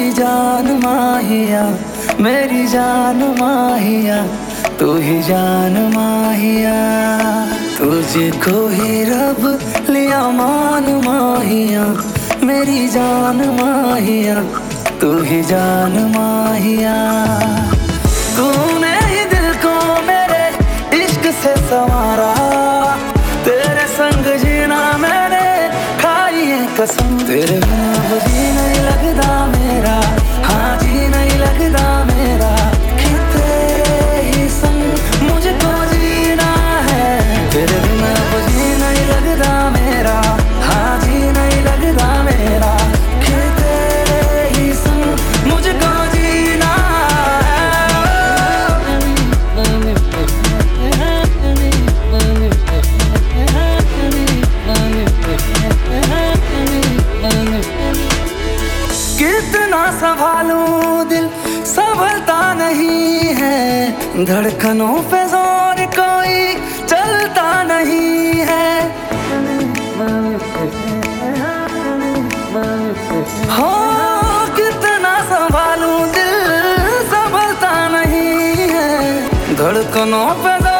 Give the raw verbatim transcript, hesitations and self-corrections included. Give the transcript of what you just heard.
ही जान माहिया, मेरी जान माहिया, तू ही जान माहिया। तुझको ही रब लिया मान माहिया, मेरी जान माहिया, तू ही जान माहिया। तूने ही दिल को मेरे इश्क से संवारा, तेरे संग जीना मैंने खाई है कसम। तेरे बिना वो जी नहीं लगता मेरा, हाँ जी नहीं लगता मेरा, कि तेरे ही संग मुझको जीना है। तेरे बिना वो जी नहीं लगता मेरा, हाँ जी नहीं लगता मेरा, कि तेरे ही संग मुझको जीना कितना संभालूं दिल संभलता नहीं है, धड़कनों पे जोर कोई चलता नहीं है। हो कितना संभालूं दिल संभलता नहीं है, धड़कनों पे